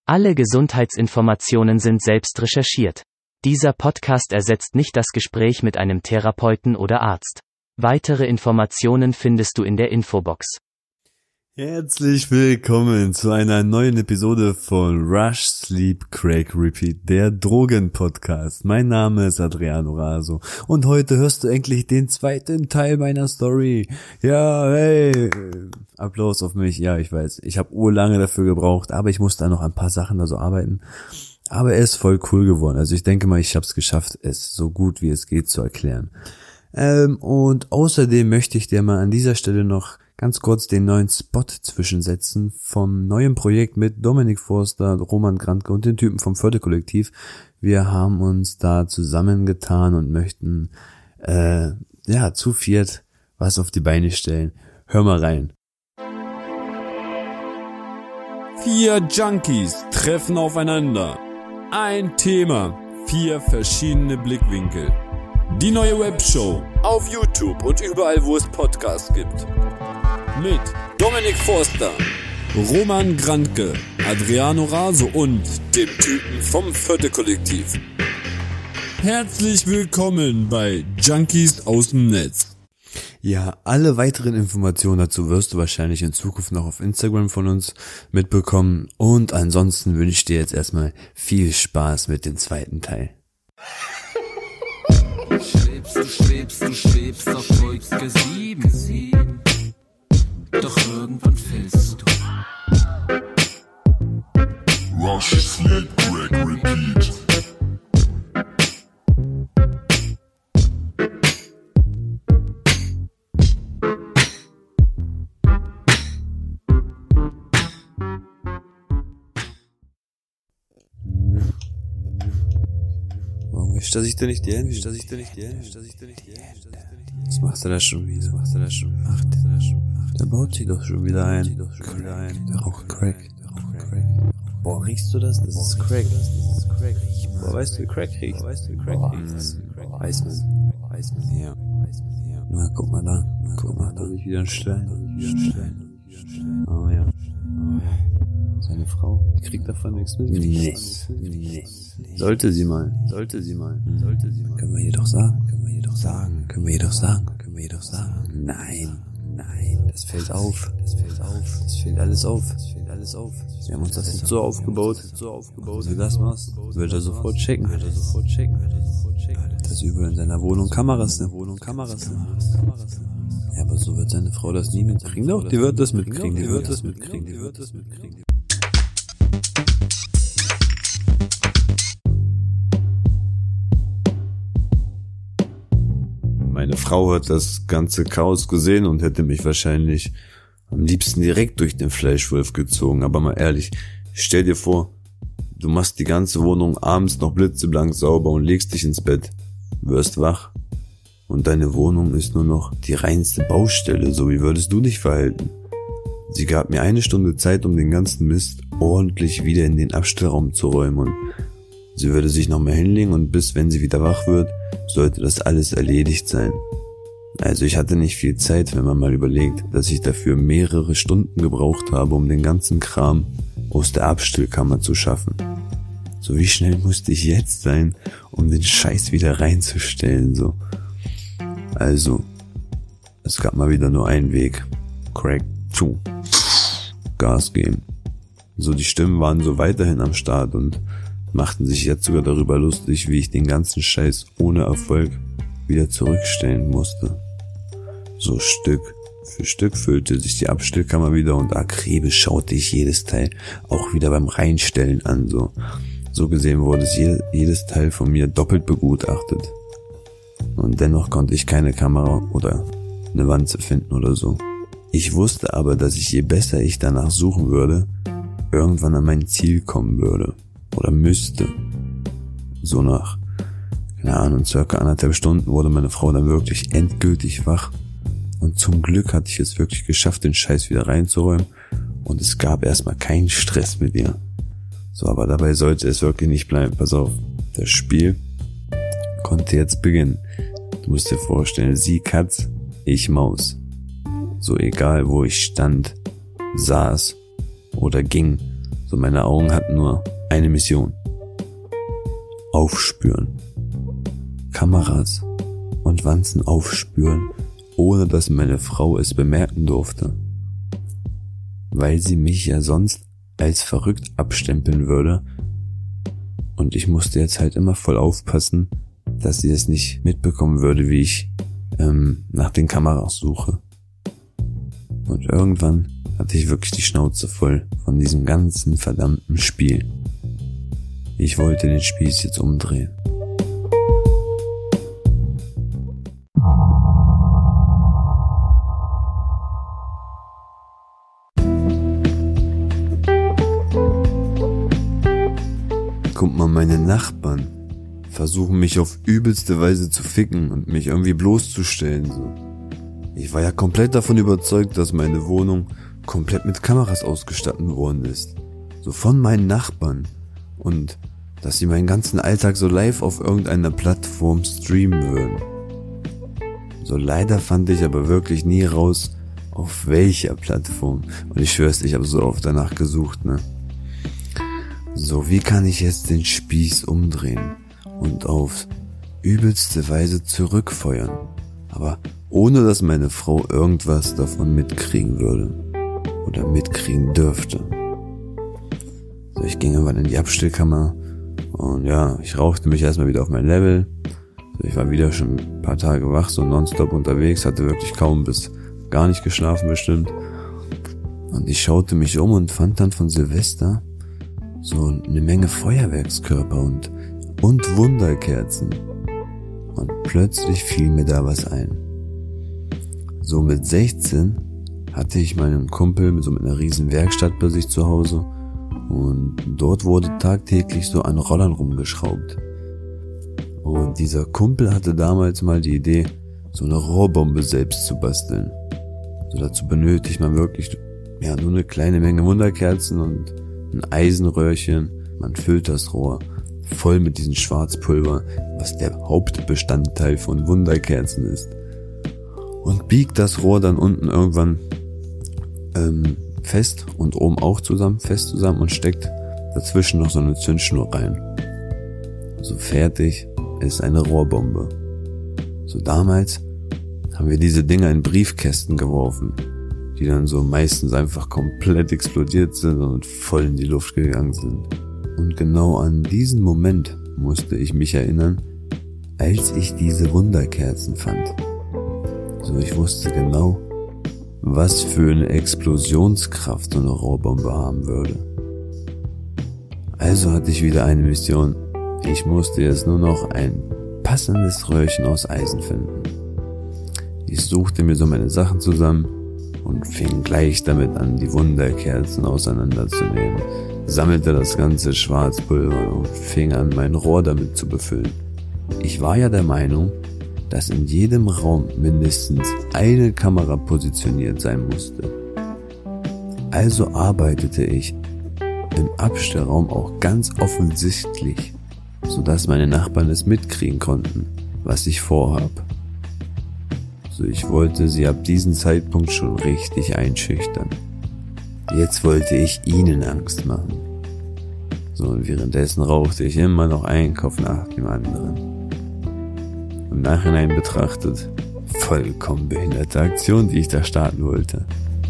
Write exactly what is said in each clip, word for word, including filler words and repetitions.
Alle Gesundheitsinformationen sind selbst recherchiert. Dieser Podcast ersetzt nicht das Gespräch mit einem Therapeuten oder Arzt. Weitere Informationen findest du in der Infobox. Herzlich willkommen zu einer neuen Episode von Rush, Sleep, Crack, Repeat, der Drogen-Podcast. Mein Name ist Adriano Raso und heute hörst du endlich den zweiten Teil meiner Story. Ja, hey, Applaus auf mich. Ja, ich weiß, ich habe urlange dafür gebraucht, aber ich musste da noch ein paar Sachen da so arbeiten. Aber er ist voll cool geworden. Also ich denke mal, ich habe es geschafft, es so gut wie es geht zu erklären. Ähm, und außerdem möchte ich dir mal an dieser Stelle noch ganz kurz den neuen Spot zwischensetzen vom neuen Projekt mit Dominik Forster, Roman Grantke und den Typen vom Förderkollektiv. Wir haben uns da zusammengetan und möchten äh, ja zu viert was auf die Beine stellen. Hör mal rein. Vier Junkies treffen aufeinander. Ein Thema, vier verschiedene Blickwinkel. Die neue Webshow auf YouTube und überall, wo es Podcasts gibt. Mit Dominik Forster, Roman Grantke, Adriano Raso und dem Typen vom Förderkollektiv. Herzlich willkommen bei Junkies aus dem Netz. Ja, alle weiteren Informationen dazu wirst du wahrscheinlich in Zukunft noch auf Instagram von uns mitbekommen. Und ansonsten wünsche ich dir jetzt erstmal viel Spaß mit dem zweiten Teil. Schwebst, du schwebst, du schwebst auf Wolke sieben. Doch irgendwann fällst du. Rush, Sleep, Crack, Repeat. Warum dass ich dir nicht die Hände, dass ich dir nicht die Hände, dass ich dir nicht die Hände, was macht er da schon wieder, was macht er da schon, macht er da schon, der baut sich doch schon wieder ein, der raucht Crack, der raucht Crack. Boah, riechst du das? Das ist Crack, das ist Crack. Boah, weißt du, wie Crack riecht? Weißt du, wie Crack riecht? Weiß man, weiß man, ja. Na, guck mal da, guck mal, da habe ich wieder einen Stein, oh ja, seine Frau, die kriegt davon nichts mit. Nee, nee. Sollte sie mal, sollte sie mal, hm. sollte sie mal. Können wir jedoch sagen, können wir jedoch sagen, können wir jedoch sagen, können wir jedoch sagen. Nein, nein, das fällt auf, das fällt auf, das fällt alles auf, das fällt alles auf. Wir haben uns das jetzt so aufgebaut, so aufgebaut. Wenn du das machst, wird er sofort checken, wird er sofort checken, wird er sofort checken. Dass überall in seiner Wohnung Kameras sind, Wohnung Kameras sind. Ja, aber so wird seine Frau das nie mitkriegen. Doch, die wird das mitkriegen, die wird das mitkriegen, die wird das mitkriegen. Meine Frau hat das ganze Chaos gesehen und hätte mich wahrscheinlich am liebsten direkt durch den Fleischwolf gezogen. Aber mal ehrlich, stell dir vor, du machst die ganze Wohnung abends noch blitzeblank sauber und legst dich ins Bett, wirst wach und deine Wohnung ist nur noch die reinste Baustelle. So wie würdest du dich verhalten? Sie gab mir eine Stunde Zeit, um den ganzen Mist ordentlich wieder in den Abstellraum zu räumen und sie würde sich nochmal hinlegen und bis wenn sie wieder wach wird, sollte das alles erledigt sein. Also ich hatte nicht viel Zeit, wenn man mal überlegt, dass ich dafür mehrere Stunden gebraucht habe, um den ganzen Kram aus der Abstellkammer zu schaffen. So wie schnell musste ich jetzt sein, um den Scheiß wieder reinzustellen, so. Also, es gab mal wieder nur einen Weg. Crack, tschu, Gas geben. So, die Stimmen waren so weiterhin am Start und machten sich jetzt sogar darüber lustig, wie ich den ganzen Scheiß ohne Erfolg wieder zurückstellen musste. So Stück für Stück füllte sich die Abstellkammer wieder und akribisch schaute ich jedes Teil auch wieder beim Reinstellen an. So, so gesehen wurde es je, jedes Teil von mir doppelt begutachtet. Und dennoch konnte ich keine Kamera oder eine Wanze finden oder so. Ich wusste aber, dass ich je besser ich danach suchen würde, irgendwann an mein Ziel kommen würde. Oder müsste. So nach, keine Ahnung, circa anderthalb Stunden wurde meine Frau dann wirklich endgültig wach. Und zum Glück hatte ich es wirklich geschafft, den Scheiß wieder reinzuräumen. Und es gab erstmal keinen Stress mit ihr. So, aber dabei sollte es wirklich nicht bleiben. Pass auf, das Spiel konnte jetzt beginnen. Du musst dir vorstellen, sie Katz, ich Maus. So egal, wo ich stand, saß oder ging, So, meine Augen hatten nur eine Mission. Aufspüren. Kameras und Wanzen aufspüren, ohne dass meine Frau es bemerken durfte. Weil sie mich ja sonst als verrückt abstempeln würde. Und ich musste jetzt halt immer voll aufpassen, dass sie es nicht mitbekommen würde, wie ich ähm, nach den Kameras suche. Und irgendwann hatte ich wirklich die Schnauze voll von diesem ganzen verdammten Spiel. Ich wollte den Spieß jetzt umdrehen. Guck mal, meine Nachbarn versuchen mich auf übelste Weise zu ficken und mich irgendwie bloßzustellen. So. Ich war ja komplett davon überzeugt, dass meine Wohnung komplett mit Kameras ausgestattet worden ist. So von meinen Nachbarn. Und dass sie meinen ganzen Alltag so live auf irgendeiner Plattform streamen würden. So leider fand ich aber wirklich nie raus, auf welcher Plattform. Und ich schwör's, ich habe so oft danach gesucht, ne? So, wie kann ich jetzt den Spieß umdrehen und auf übelste Weise zurückfeuern, aber ohne dass meine Frau irgendwas davon mitkriegen würde oder mitkriegen dürfte. So, ich ging irgendwann in die Abstellkammer und ja, ich rauchte mich erstmal wieder auf mein Level. So, ich war wieder schon ein paar Tage wach, so nonstop unterwegs, hatte wirklich kaum bis gar nicht geschlafen bestimmt. Und ich schaute mich um und fand dann von Silvester so eine Menge Feuerwerkskörper und, und Wunderkerzen. Und plötzlich fiel mir da was ein. So mit sechzehn hatte ich meinen Kumpel mit so mit einer riesen Werkstatt bei sich zu Hause und dort wurde tagtäglich so an Rollern rumgeschraubt. Und dieser Kumpel hatte damals mal die Idee, so eine Rohrbombe selbst zu basteln. So dazu benötigt man wirklich ja nur eine kleine Menge Wunderkerzen und ein Eisenröhrchen, man füllt das Rohr voll mit diesem Schwarzpulver, was der Hauptbestandteil von Wunderkerzen ist. Und biegt das Rohr dann unten irgendwann ähm, fest und oben auch zusammen, fest zusammen und steckt dazwischen noch so eine Zündschnur rein. So fertig ist eine Rohrbombe. So damals haben wir diese Dinger in Briefkästen geworfen, die dann so meistens einfach komplett explodiert sind und voll in die Luft gegangen sind. Und genau an diesen Moment musste ich mich erinnern, als ich diese Wunderkerzen fand. So, ich wusste genau, was für eine Explosionskraft so eine Rohrbombe haben würde. Also hatte ich wieder eine Mission. Ich musste jetzt nur noch ein passendes Röhrchen aus Eisen finden. Ich suchte mir so meine Sachen zusammen und fing gleich damit an, die Wunderkerzen auseinanderzunehmen, sammelte das ganze Schwarzpulver und fing an, mein Rohr damit zu befüllen. Ich war ja der Meinung, dass in jedem Raum mindestens eine Kamera positioniert sein musste. Also arbeitete ich im Abstellraum auch ganz offensichtlich, sodass meine Nachbarn es mitkriegen konnten, was ich vorhab. So, ich wollte sie ab diesem Zeitpunkt schon richtig einschüchtern. Jetzt wollte ich ihnen Angst machen. So, und währenddessen rauchte ich immer noch einen Kopf nach dem anderen. Im Nachhinein betrachtet, vollkommen behinderte Aktion, die ich da starten wollte.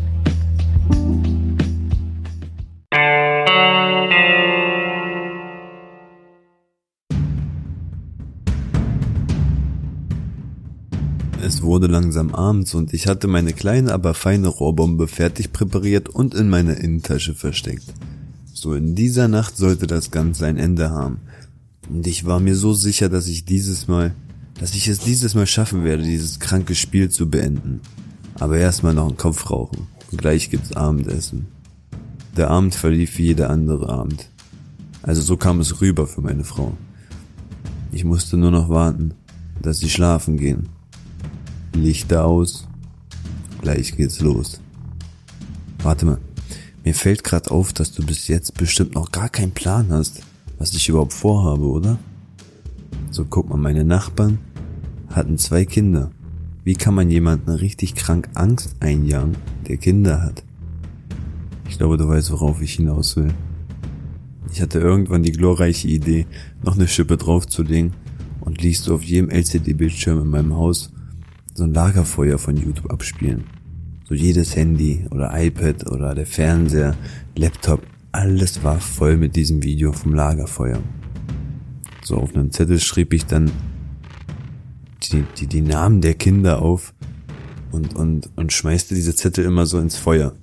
Es wurde langsam abends und ich hatte meine kleine, aber feine Rohrbombe fertig präpariert und in meiner Innentasche versteckt. So, in dieser Nacht sollte das Ganze ein Ende haben. Und ich war mir so sicher, dass ich dieses Mal, dass ich es dieses Mal schaffen werde, dieses kranke Spiel zu beenden. Aber erstmal noch einen Kopf rauchen. Und gleich gibt's Abendessen. Der Abend verlief wie jeder andere Abend. Also so kam es rüber für meine Frau. Ich musste nur noch warten, dass sie schlafen gehen. Lichter aus, gleich geht's los. Warte mal, mir fällt grad auf, dass du bis jetzt bestimmt noch gar keinen Plan hast, was ich überhaupt vorhabe, oder? So, guck mal, meine Nachbarn hatten zwei Kinder. Wie kann man jemanden richtig krank Angst einjagen, der Kinder hat? Ich glaube, du weißt, worauf ich hinaus will. Ich hatte irgendwann die glorreiche Idee, noch eine Schippe draufzulegen und ließ so auf jedem L C D-Bildschirm in meinem Haus so ein Lagerfeuer von YouTube abspielen. So jedes Handy oder iPad oder der Fernseher, Laptop, alles war voll mit diesem Video vom Lagerfeuer. So auf einem Zettel schrieb ich dann die, die, die Namen der Kinder auf und, und, und schmeißte diese Zettel immer so ins Feuer.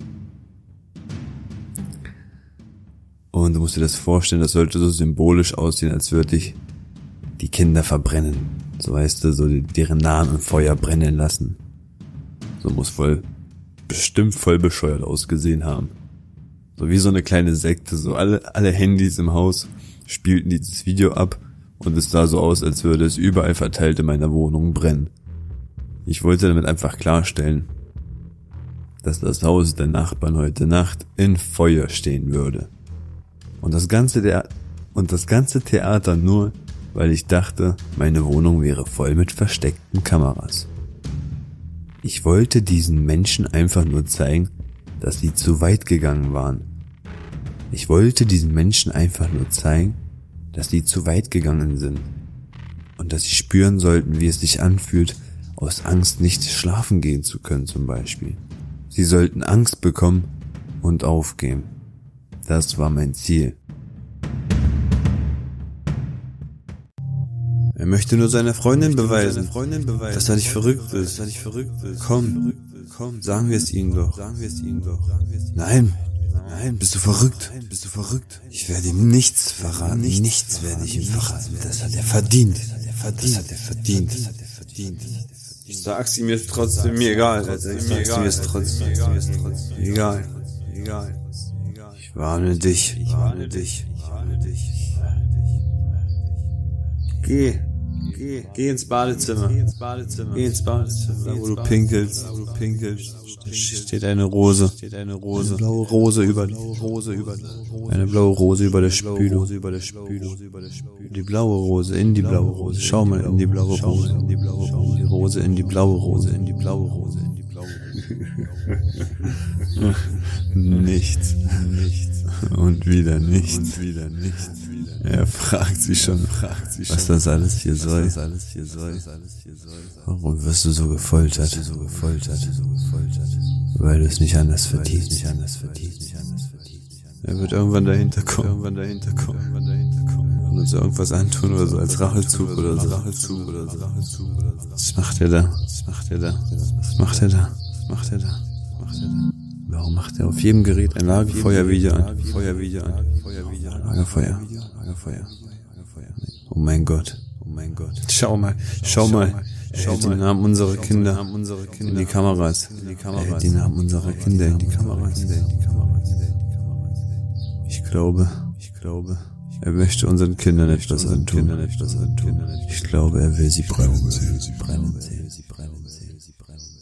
Und du musst dir das vorstellen, das sollte so symbolisch aussehen, als würde ich die Kinder verbrennen. So weißt du, so die, deren Namen im Feuer brennen lassen. So muss voll, bestimmt voll bescheuert ausgesehen haben. So wie so eine kleine Sekte, so alle, alle Handys im Haus spielten dieses Video ab und es sah so aus, als würde es überall verteilt in meiner Wohnung brennen. Ich wollte damit einfach klarstellen, dass das Haus der Nachbarn heute Nacht in Feuer stehen würde. Und das ganze der und das ganze Theater nur, weil ich dachte, meine Wohnung wäre voll mit versteckten Kameras. Ich wollte diesen Menschen einfach nur zeigen, dass sie zu weit gegangen waren. Ich wollte diesen Menschen einfach nur zeigen, dass sie zu weit gegangen sind. Und dass sie spüren sollten, wie es sich anfühlt, aus Angst nicht schlafen gehen zu können zum Beispiel. Sie sollten Angst bekommen und aufgeben. Das war mein Ziel. Er möchte nur seiner Freundin beweisen, dass er nicht verrückt ist. Komm, komm, sagen wir es ihm doch. Nein, nein, bist du verrückt? Bist du verrückt? Ich werde ihm nichts verraten. Nichts werde ich ihm verraten. Das hat er verdient. Das hat er verdient. Ich sag's ihm jetzt trotzdem, mir egal, Alter. Ich sag's ihm jetzt trotzdem. Egal, egal. Ich warne dich, ich warne dich, ich warne dich. Geh, geh, geh ins Badezimmer, geh ins Badezimmer, geh ins Badezimmer, da wo du pinkelst, wo du pinkelst, steht eine Rose, steht eine Rose, eine blaue Rose über, Rose über, eine blaue Rose über der Spüle, über der Spüle, die blaue Rose in die blaue Rose, schau mal in die blaue Rose, in die blaue Rose, die Rose in die blaue Rose, in die blaue Rose, in die blaue Rose. Nichts, nichts und wieder nichts, und wieder nichts. Er fragt sich schon, fragt sich was schon, das alles hier soll. Das alles hier soll. Warum wirst du so gefoltert? So gefoltert, so gefoltert. Weil du es nicht anders verdienst, nicht anders verdienst. Er wird irgendwann dahinter kommen, irgendwann dahinter kommen, irgendwann dahinter kommen. Und uns irgendwas antun oder so als Rachezug oder so, Rachezug oder so, Rachezug oder so. Was macht er da? Was macht er da? Was macht er da? Was macht er da? Was macht er da? Warum macht er auf jedem Gerät ein Lagerfeuervideo an? Feuervideo an. Feuervideo an. Lagerfeuer. Lagerfeuer. Oh mein Gott. Oh mein Gott. Schau mal. Schau mal. Schau mal. Die Namen unserer Kinder in die Kameras. Die Namen unserer Kinder in die Kameras. Ich glaube, ich glaube, er möchte unseren Kindern etwas antun. Ich glaube, er will sie brennen sehen. Brennen sehen. Sie brennen sehen. Sie brennen sehen.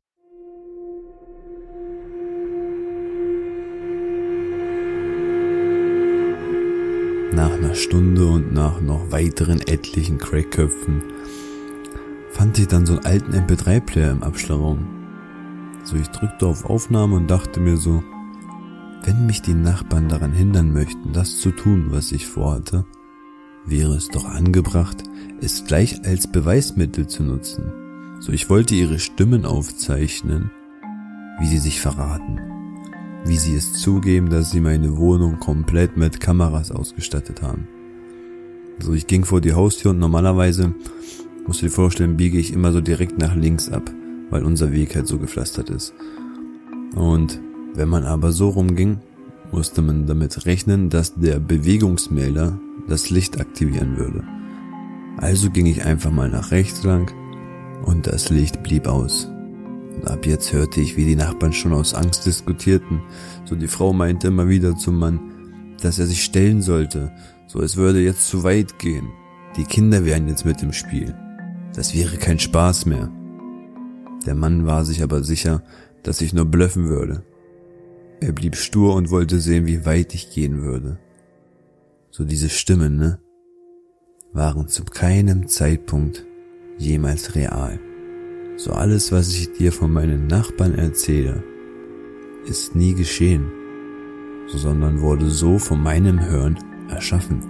Nach einer Stunde und nach noch weiteren etlichen Crackköpfen fand ich dann so einen alten M P drei Player im Abstellraum. So, ich drückte auf Aufnahme und dachte mir so, wenn mich die Nachbarn daran hindern möchten, das zu tun, was ich vorhatte, wäre es doch angebracht, es gleich als Beweismittel zu nutzen. So, ich wollte ihre Stimmen aufzeichnen, wie sie sich verraten. Wie sie es zugeben, dass sie meine Wohnung komplett mit Kameras ausgestattet haben. So, ich ging vor die Haustür und normalerweise, musst du dir vorstellen, biege ich immer so direkt nach links ab, weil unser Weg halt so gepflastert ist. Und wenn man aber so rumging, musste man damit rechnen, dass der Bewegungsmelder das Licht aktivieren würde. Also ging ich einfach mal nach rechts lang und das Licht blieb aus. Und ab jetzt hörte ich, wie die Nachbarn schon aus Angst diskutierten. So, die Frau meinte immer wieder zum Mann, dass er sich stellen sollte. So, es würde jetzt zu weit gehen. Die Kinder wären jetzt mit im Spiel. Das wäre kein Spaß mehr. Der Mann war sich aber sicher, dass ich nur bluffen würde. Er blieb stur und wollte sehen, wie weit ich gehen würde. So, diese Stimmen, ne, waren zu keinem Zeitpunkt jemals real. So, alles, was ich dir von meinen Nachbarn erzähle, ist nie geschehen, so, sondern wurde so von meinem Hören erschaffen.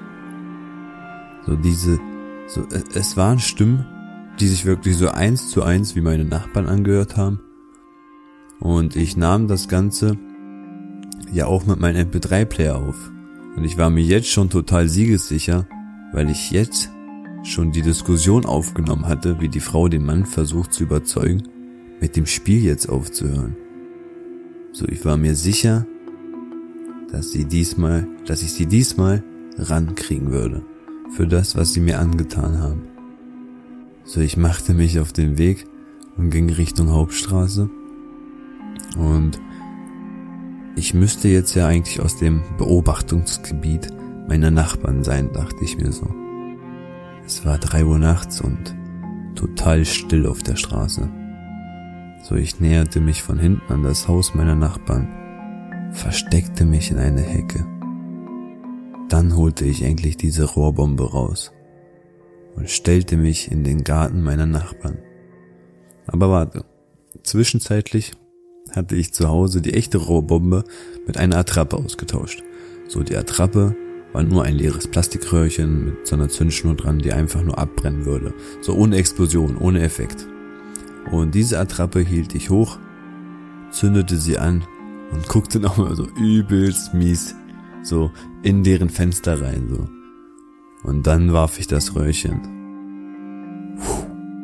So diese, so, es waren Stimmen, die sich wirklich so eins zu eins wie meine Nachbarn angehört haben. Und ich nahm das Ganze ja auch mit meinem M P drei Player auf. Und ich war mir jetzt schon total siegessicher, weil ich jetzt schon die Diskussion aufgenommen hatte, wie die Frau den Mann versucht zu überzeugen, mit dem Spiel jetzt aufzuhören. So, ich war mir sicher, dass sie diesmal, dass ich sie diesmal rankriegen würde. Für das, was sie mir angetan haben. So, ich machte mich auf den Weg und ging Richtung Hauptstraße. Und ich müsste jetzt ja eigentlich aus dem Beobachtungsgebiet meiner Nachbarn sein, dachte ich mir so. Es war drei Uhr nachts und total still auf der Straße. So, ich näherte mich von hinten an das Haus meiner Nachbarn, versteckte mich in eine Hecke. Dann holte ich endlich diese Rohrbombe raus und stellte mich in den Garten meiner Nachbarn. Aber warte, zwischenzeitlich hatte ich zu Hause die echte Rohrbombe mit einer Attrappe ausgetauscht. So, die Attrappe war nur ein leeres Plastikröhrchen mit so einer Zündschnur dran, die einfach nur abbrennen würde. So ohne Explosion, ohne Effekt. Und diese Attrappe hielt ich hoch, zündete sie an und guckte nochmal so übelst mies so in deren Fenster rein, so. Und dann warf ich das Röhrchen. Puh.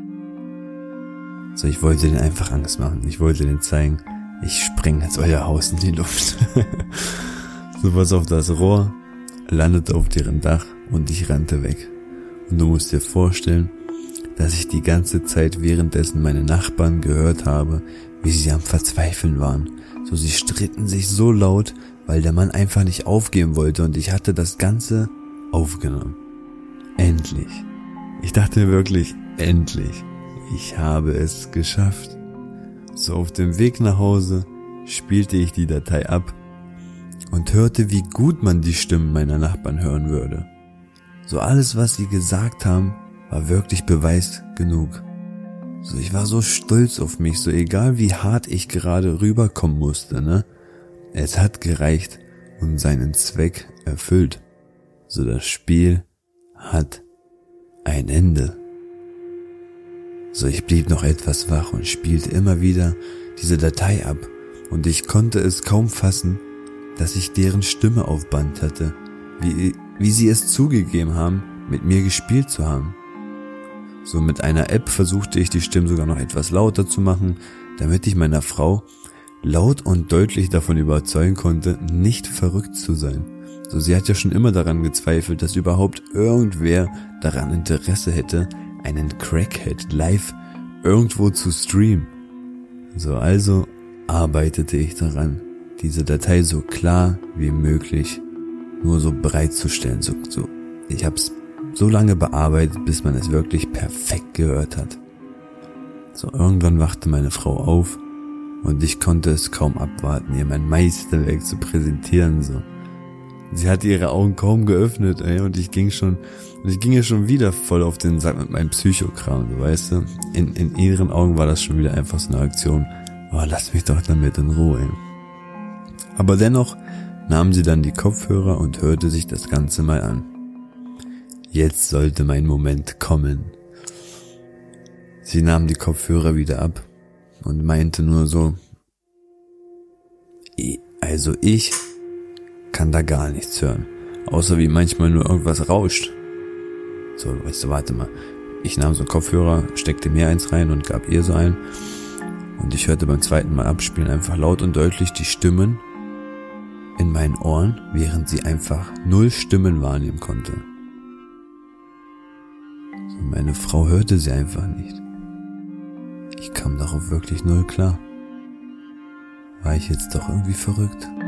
So, ich wollte denen einfach Angst machen. Ich wollte denen zeigen, ich spreng jetzt euer Haus in die Luft. So, pass auf, das Rohr landete auf deren Dach und ich rannte weg. Und du musst dir vorstellen, dass ich die ganze Zeit währenddessen meine Nachbarn gehört habe, wie sie am Verzweifeln waren. So, sie stritten sich so laut, weil der Mann einfach nicht aufgeben wollte und ich hatte das Ganze aufgenommen. Endlich. Ich dachte mir wirklich, endlich. Ich habe es geschafft. So, auf dem Weg nach Hause spielte ich die Datei ab und hörte, wie gut man die Stimmen meiner Nachbarn hören würde. So, alles, was sie gesagt haben, war wirklich Beweis genug. So, ich war so stolz auf mich, so egal wie hart ich gerade rüberkommen musste, ne? Es hat gereicht und seinen Zweck erfüllt. So, das Spiel hat ein Ende. So, ich blieb noch etwas wach und spielte immer wieder diese Datei ab und ich konnte es kaum fassen, dass ich deren Stimme auf Band hatte, wie, wie sie es zugegeben haben, mit mir gespielt zu haben. So, mit einer App versuchte ich die Stimmen sogar noch etwas lauter zu machen, damit ich meiner Frau laut und deutlich davon überzeugen konnte, nicht verrückt zu sein. So, sie hat ja schon immer daran gezweifelt, dass überhaupt irgendwer daran Interesse hätte, einen Crackhead live irgendwo zu streamen. So, also arbeitete ich daran, diese Datei so klar wie möglich nur so bereitzustellen. So, so, ich hab's so lange bearbeitet, bis man es wirklich perfekt gehört hat. So, irgendwann wachte meine Frau auf und ich konnte es kaum abwarten, ihr mein Meisterwerk zu präsentieren, so. Sie hatte ihre Augen kaum geöffnet, ey, und ich ging schon, und ich ging ja schon wieder voll auf den Sack mit meinem Psychokram, so, weißt du. In, in ihren Augen war das schon wieder einfach so eine Aktion, oh, lass mich doch damit in Ruhe, ey. Aber dennoch nahm sie dann die Kopfhörer und hörte sich das Ganze mal an. Jetzt sollte mein Moment kommen. Sie nahm die Kopfhörer wieder ab und meinte nur so, also ich kann da gar nichts hören, außer wie manchmal nur irgendwas rauscht. So, weißt du, warte mal. Ich nahm so einen Kopfhörer, steckte mir eins rein und gab ihr so einen und ich hörte beim zweiten Mal abspielen einfach laut und deutlich die Stimmen in meinen Ohren, während sie einfach null Stimmen wahrnehmen konnte. So, meine Frau hörte sie einfach nicht. Ich kam darauf wirklich null klar. War ich jetzt doch irgendwie verrückt?